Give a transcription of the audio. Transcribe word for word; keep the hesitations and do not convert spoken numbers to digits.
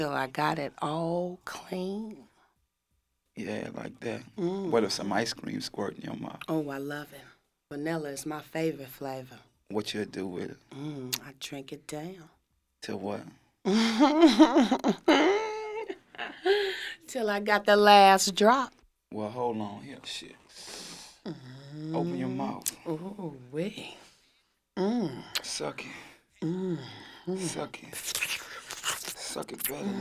Till I got it all clean. Yeah, like that. Mm. What if some ice cream squirt in your mouth? Oh, I love it. Vanilla is my favorite flavor. What you do with it? Mm, I drink it down. To what? Till I got the last drop. Well, hold on here. Shit. Open your mouth. Ooh, wee. Mm. Suck it. Mm. Suck it. Suck it better.